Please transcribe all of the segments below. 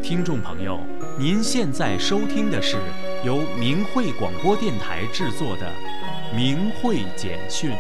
听众朋友，您现在收听的是由明慧广播电台制作的《明慧简讯》。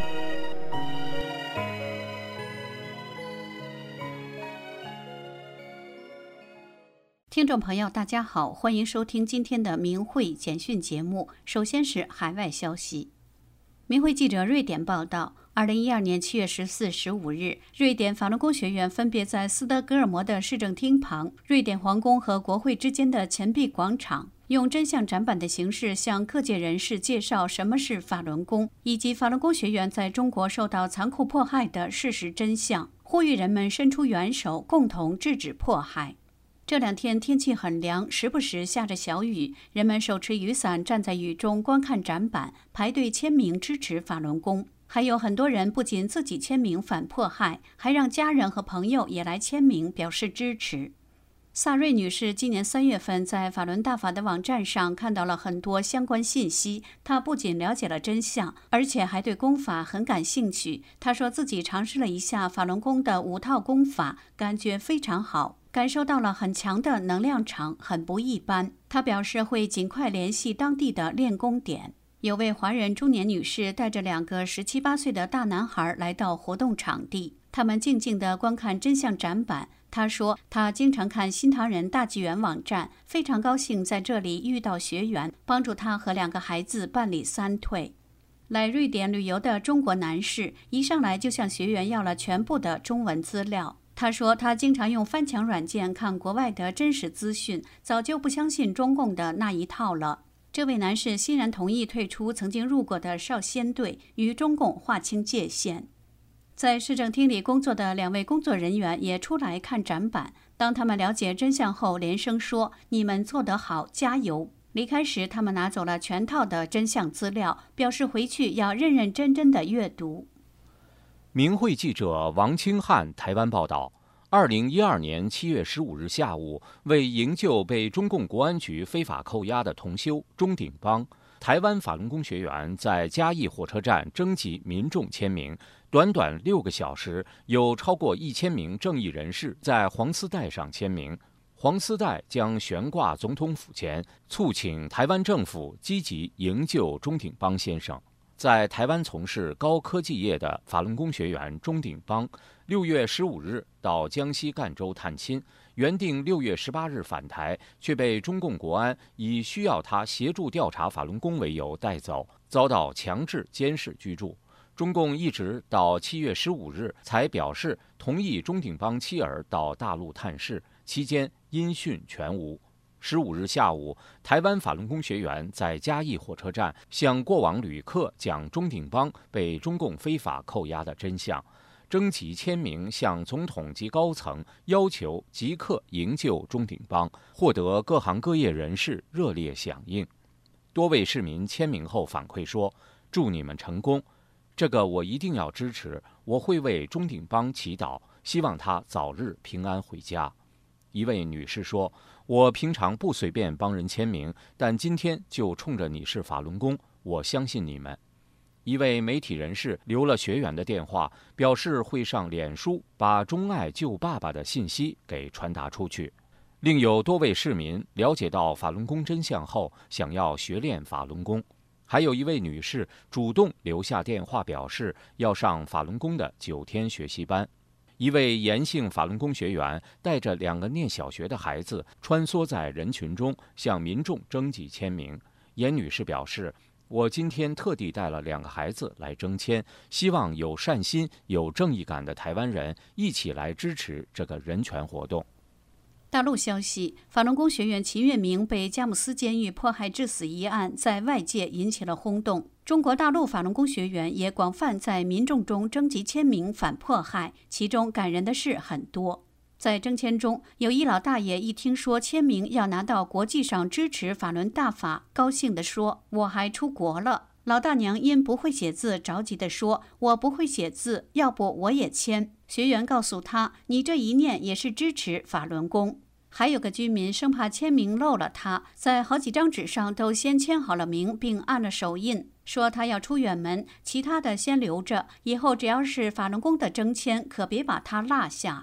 听众朋友，大家好，欢迎收听今天的明慧简讯节目。首先是海外消息。明慧记者瑞典报道，2012年7月14、15日，瑞典法轮功学员分别在斯德哥尔摩的市政厅旁、瑞典皇宫和国会之间的钱币广场，用真相展板的形式向各界人士介绍什么是法轮功，以及法轮功学员在中国受到残酷迫害的事实真相，呼吁人们伸出援手，共同制止迫害。这两天天气很凉，时不时下着小雨，人们手持雨伞站在雨中观看展板，排队签名支持法轮功。还有很多人不仅自己签名反迫害，还让家人和朋友也来签名表示支持。萨瑞女士今年3月份在法轮大法的网站上看到了很多相关信息，她不仅了解了真相，而且还对功法很感兴趣。她说自己尝试了一下法轮功的5套功法，感觉非常好，感受到了很强的能量场，很不一般。她表示会尽快联系当地的练功点。有位华人中年女士带着2个17、18岁的大男孩来到活动场地，他们静静地观看真相展板。她说她经常看新唐人大纪元网站，非常高兴在这里遇到学员，帮助她和2个孩子办理3退。来瑞典旅游的中国男士一上来就向学员要了全部的中文资料。他说他经常用翻墙软件看国外的真实资讯，早就不相信中共的那一套了。这位男士欣然同意退出曾经入过的少先队，与中共划清界限。在市政厅里工作的2位工作人员也出来看展板，当他们了解真相后，连声说：“你们做得好，加油！”离开时，他们拿走了全套的真相资料，表示回去要认认真真的阅读。 明慧记者王清汉台湾报道，2012年7月15日下午，为营救被中共国安局非法扣押的同修钟鼎邦，台湾法轮功学员在嘉义火车站征集民众签名，短短6个小时，有超过1000名正义人士在黄丝带上签名。黄丝带将悬挂总统府前，促请台湾政府积极营救钟鼎邦先生。在台湾从事高科技业的法轮功学员钟鼎邦，6月15日到江西赣州探亲，原定6月18日返台，却被中共国安以需要他协助调查法轮功为由带走，遭到强制监视居住。中共一直到7月15日才表示同意钟鼎邦妻儿到大陆探视，期间音讯全无。15日下午，台湾法轮功学员在嘉义火车站向过往旅客讲钟鼎邦被中共非法扣押的真相，征集签名向总统及高层要求即刻营救钟鼎邦，获得各行各业人士热烈响应。多位市民签名后反馈说：“祝你们成功，这个我一定要支持，我会为钟鼎邦祈祷，希望他早日平安回家。”一位女士说：“我平常不随便帮人签名，但今天就冲着你是法轮功，我相信你们。”一位媒体人士留了学员的电话，表示会上脸书把钟爱救爸爸的信息给传达出去。另有多位市民了解到法轮功真相后，想要学练法轮功。还有一位女士主动留下电话，表示要上法轮功的9天学习班。一位严姓法轮功学员带着2个念小学的孩子穿梭在人群中，向民众征集签名。严女士表示：“我今天特地带了2个孩子来征签，希望有善心、有正义感的台湾人一起来支持这个人权活动。” 大陆消息，法轮功学员秦月明被佳木斯监狱迫害致死一案在外界引起了轰动。中国大陆法轮功学员也广泛在民众中征集签名反迫害，其中感人的事很多。在征签中，有一老大爷一听说签名要拿到国际上支持法轮大法，高兴地说：“我还出国了。”老大娘因不会写字，着急地说：“我不会写字，要不我也签。”学员告诉他：“你这一念也是支持法轮功。”还有个居民生怕签名漏了他，在好几张纸上都先签好了名，并按了手印，说他要出远门，其他的先留着，以后只要是法轮功的征签，可别把他落下。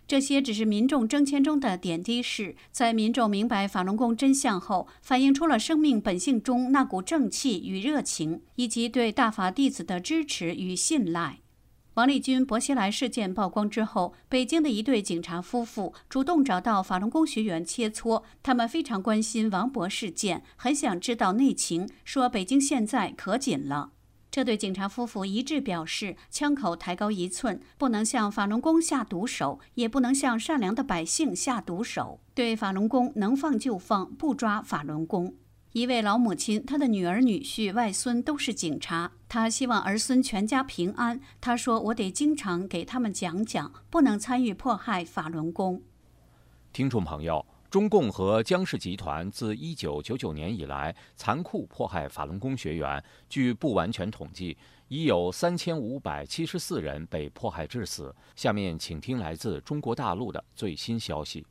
这些只是民众征签中的点滴事，在民众明白法轮功真相后，反映出了生命本性中那股正气与热情，以及对大法弟子的支持与信赖。王立军、薄熙来事件曝光之后，北京的一对警察夫妇主动找到法轮功学员切磋，他们非常关心王博事件，很想知道内情，说北京现在可紧了。这对警察夫妇一致表示，枪口抬高1寸，不能向法轮功下毒手，也不能向善良的百姓下毒手。对法轮功能放就放，不抓法轮功。一位老母亲，她的女儿、女婿、外孙都是警察，她希望儿孙全家平安。她说：“我得经常给他们讲讲，不能参与迫害法轮功。” 听众朋友，中共和江氏集团自1999年以来残酷迫害法轮功学员，据不完全统计，已有3574人被迫害致死。下面请听来自中国大陆的最新消息。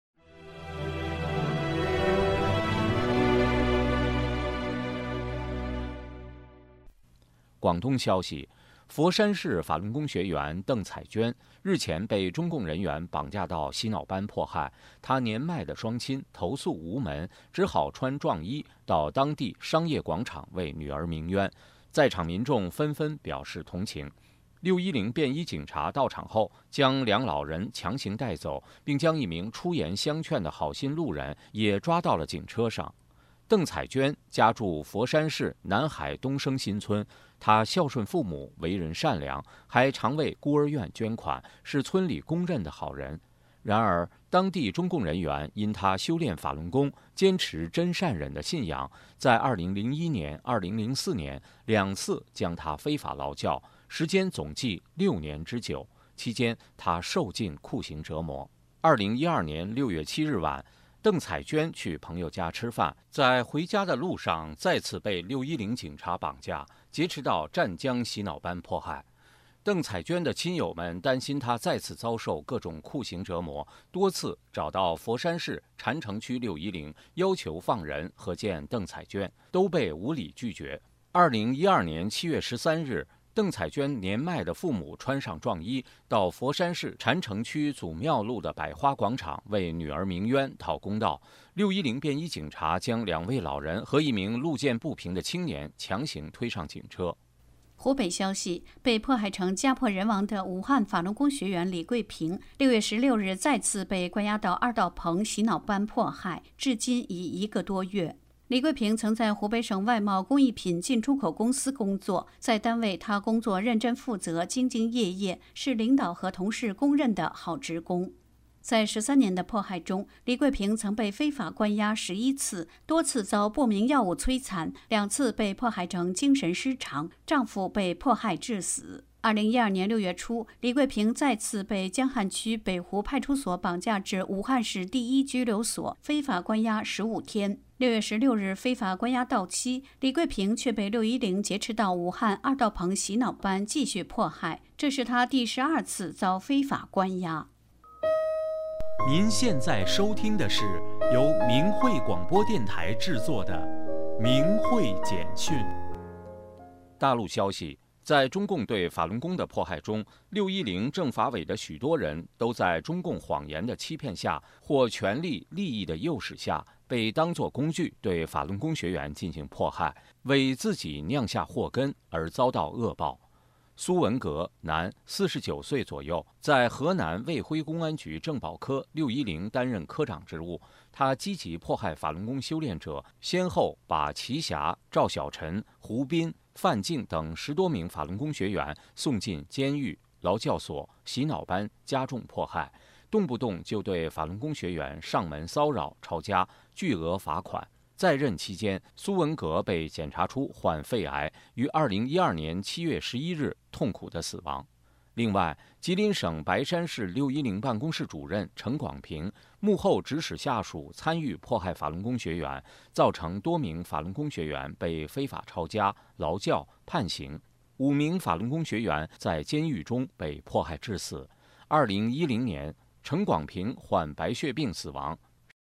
广东消息，佛山市法轮功学员邓彩娟日前被中共人员绑架到洗脑班迫害，她年迈的双亲投诉无门，只好穿壮衣到当地商业广场为女儿鸣冤。在场民众纷纷表示同情。610便衣警察到场后，将两老人强行带走，并将一名出言相劝的好心路人也抓到了警车上。邓彩娟家住佛山市南海东升新村，她孝顺父母，为人善良，还常为孤儿院捐款，是村里公认的好人。然而，当地中共人员因她修炼法轮功，坚持真善忍的信仰，在2001年、2004年2次将她非法劳教，时间总计6年之久。期间，她受尽酷刑折磨。2012年6月7日晚，邓彩娟去朋友家吃饭，在回家的路上再次被610警察绑架，劫持到湛江洗脑班迫害。邓彩娟的亲友们担心她再次遭受各种酷刑折磨，多次找到佛山市禅城区610要求放人和见邓彩娟，都被无理拒绝。2012年7月13日，邓彩娟年迈的父母穿上壮衣，到佛山市禅城区祖庙路的百花广场为女儿鸣冤讨公道。610便衣警察将2位老人和一名路见不平的青年强行推上警车。 湖北消息，被迫害成家破人亡的武汉法轮功学员李桂平6月16日再次被关押到二道棚洗脑班迫害，至今已1个多月。李桂平曾在湖北省外贸工艺品进出口公司工作，在单位他工作认真负责、兢兢业业，是领导和同事公认的好职工。在13年的迫害中，李桂平曾被非法关押11次，多次遭不明药物摧残，2次被迫害成精神失常，丈夫被迫害致死。2012年6月初，李桂平再次被江汉区北湖派出所绑架至武汉市第1拘留所，非法关押15天。6月16日，非法关押到期，李桂平却被610劫持到武汉二道棚洗脑班继续迫害，这是他第12次遭非法关押。 您现在收听的是由明慧广播电台制作的《明慧简讯》。 大陆消息，在中共对法轮功的迫害中，610政法委的许多人都在中共谎言的欺骗下，或权力利益的诱使下，被当作工具对法轮功学员进行迫害，为自己酿下祸根而遭到恶报。苏文革，男，49岁左右，在河南卫辉公安局政保科610担任科长职务。他积极迫害法轮功修炼者，先后把齐霞、赵小晨、胡斌、范静等10多名法轮功学员送进监狱、劳教所、洗脑班，加重迫害，动不动就对法轮功学员上门骚扰、抄家，巨额罚款。在任期间，苏文革被检查出患肺癌，于2012年7月11日痛苦的死亡。另外，吉林省白山市610办公室主任陈广平幕后指使下属参与迫害法轮功学员，造成多名法轮功学员被非法抄家、劳教、判刑，5名法轮功学员在监狱中被迫害致死。2010年，陈广平患白血病死亡。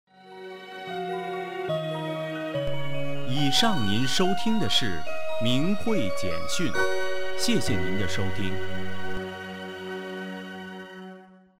以上您收听的是明慧简讯，谢谢您的收听。